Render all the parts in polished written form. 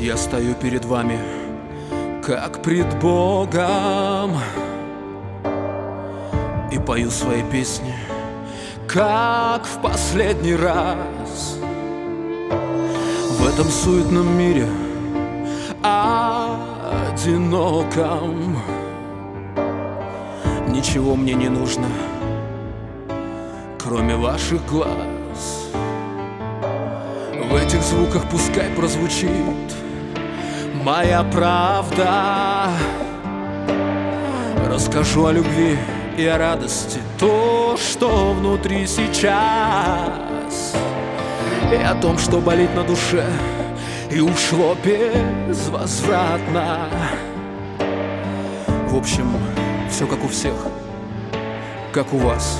Я стою перед вами, как пред Богом, и пою свои песни, как в последний раз. В этом суетном мире одиноком ничего мне не нужно, кроме ваших глаз. В этих звуках пускай прозвучит моя правда. Расскажу о любви и о радости, то, что внутри сейчас, и о том, что болит на душе и ушло безвозвратно. В общем, все как у всех, как у вас.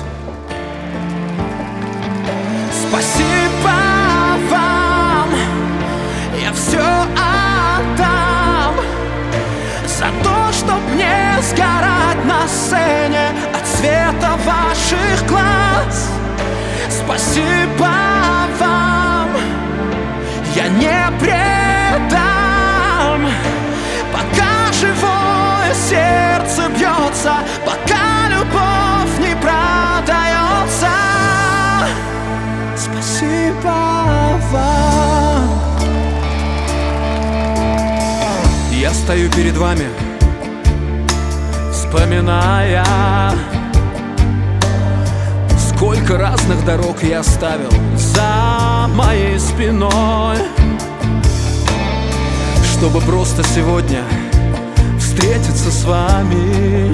Спасибо вам, я все отдам за то, чтоб не сгорать на сцене от света ваших глаз. Спасибо вам, я не предам, пока живое сердце бьется, пока любовь не продается. Спасибо вам. Я стою перед вами, вспоминая, сколько разных дорог я оставил за моей спиной, чтобы просто сегодня встретиться с вами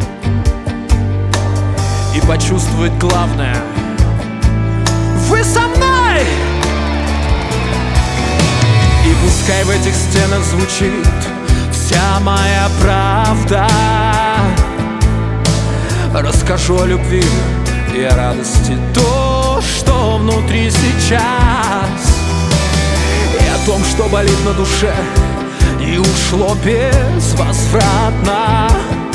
и почувствовать главное: вы со мной! И пускай в этих стенах звучит вся моя правда. Расскажу о любви и о радости, то, что внутри сейчас, и о том, что болит на душе и ушло безвозвратно.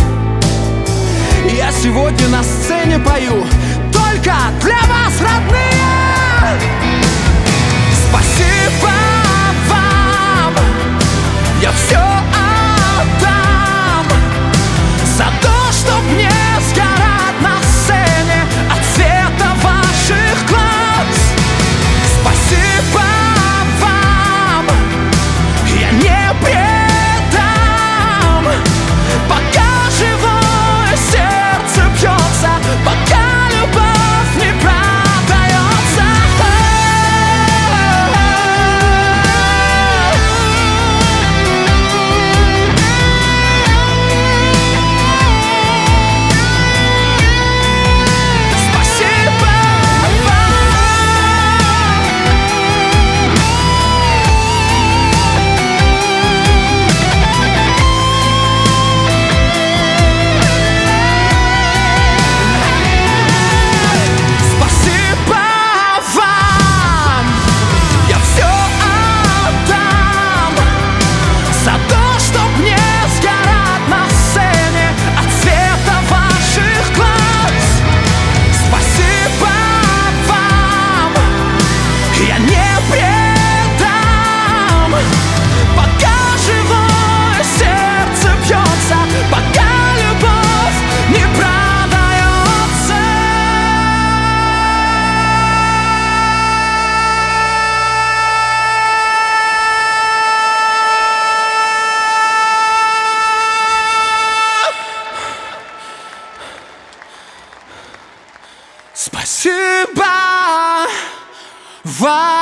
Я сегодня на сцене пою только для вас, родные. Спасибо вам, я все отдам за то, чтоб не сгорать на сцене от света ваших глаз. Спасибо вам, я не предам, пока живое сердце бьется, пока любовь не продается. Спасибо вам.